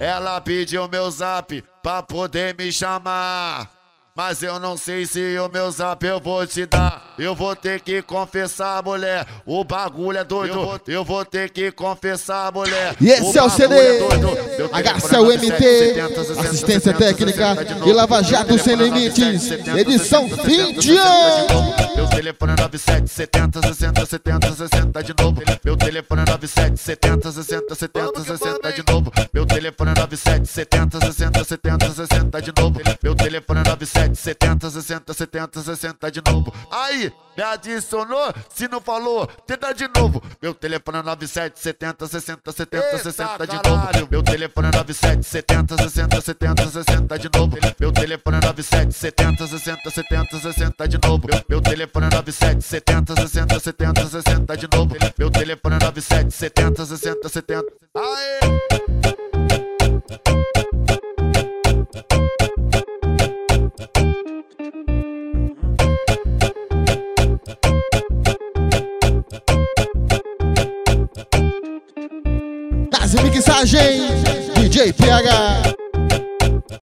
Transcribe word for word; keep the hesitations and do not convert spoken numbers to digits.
ela pediu meu zap pra poder me chamar. Mas eu não sei se o meu zap eu vou te dar. Eu vou ter que confessar, mulher, o bagulho é doido. Eu vou, eu vou ter que confessar, mulher. E esse é o C D H C L M T, assistência técnica e Lava Jato Sem Limites, edição fim de ano. Meu telefone é nove sete setenta sessenta setenta sessenta de novo. Meu telefone é nove sete setenta sessenta setenta sessenta de novo. Meu telefone é nove sete setenta sessenta setenta sessenta de novo. Meu telefone é nove sete setenta sessenta setenta sessenta de novo. Aí, me adicionou? Se não falou, tenta de novo. Meu telefone é nove sete setenta sessenta setenta sessenta de novo. Meu telefone é nove sete setenta sessenta setenta sessenta de novo. Meu telefone é nove sete setenta sessenta setenta sessenta de novo. Meu telefone é nove sete setenta sessenta setenta sessenta de novo. Meu telefone é nove sete setenta sessenta setenta. Aê! Mixagem D J P H.